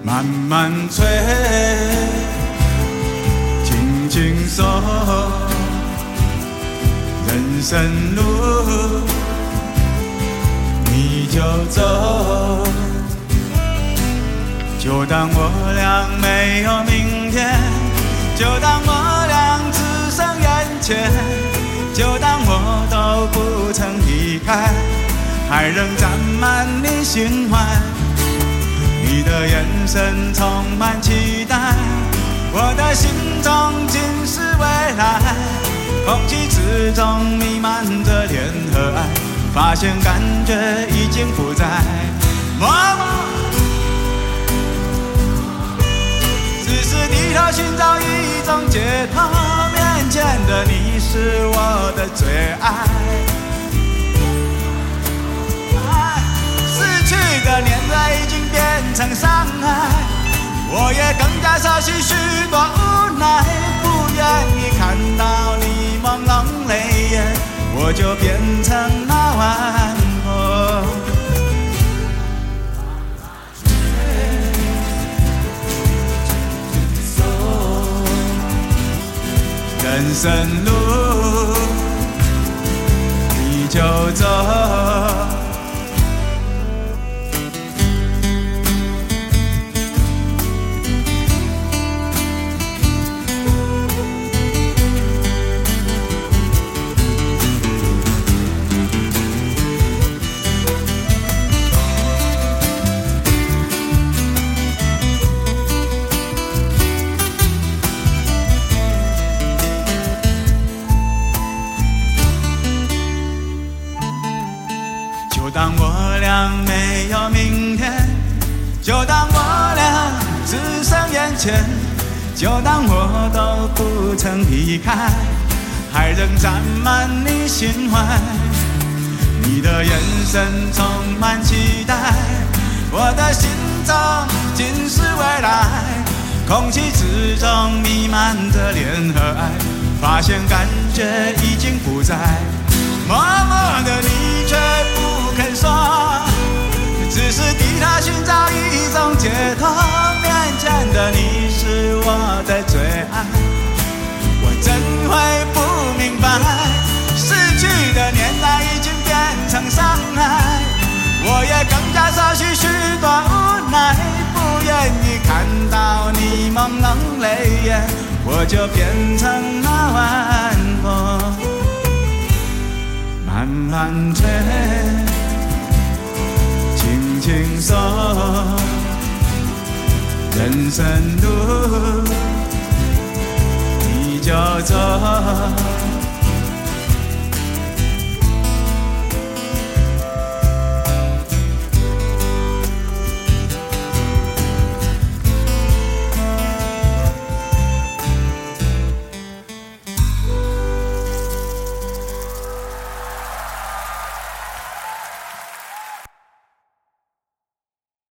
慢慢吹，轻轻松，人生路你就走，就当我俩没有明天，就当我俩只剩眼前，就当我都不曾离开，还仍占满你心怀。你的眼神充满期待，我的心中尽是未来。空气之中弥漫着恋和爱，发现感觉已经不在。默默，只是低头寻找一种解脱。面前的你是我的最爱。逝去的年岁已经变成伤害，我也更加熟悉许多无奈，不愿意看到你朦胧泪眼，我就变成那晚风。人生路你就走，就当我俩没有明天，就当我俩只剩眼前，就当我都不曾离开，还仍占满你心怀。你的眼神充满期待，我的心中尽是未来。空气之中弥漫着恋和爱，发现感觉已经不在。默默的你却不肯说，只是替他寻找一种解脱。面前的你是我的最爱，我怎会不明白？逝去的年代已经变成伤害，我也更加熟悉许多无奈，不愿意看到你朦胧泪眼，我就变成那晚风。慢慢吹，轻轻松，人生路你就走。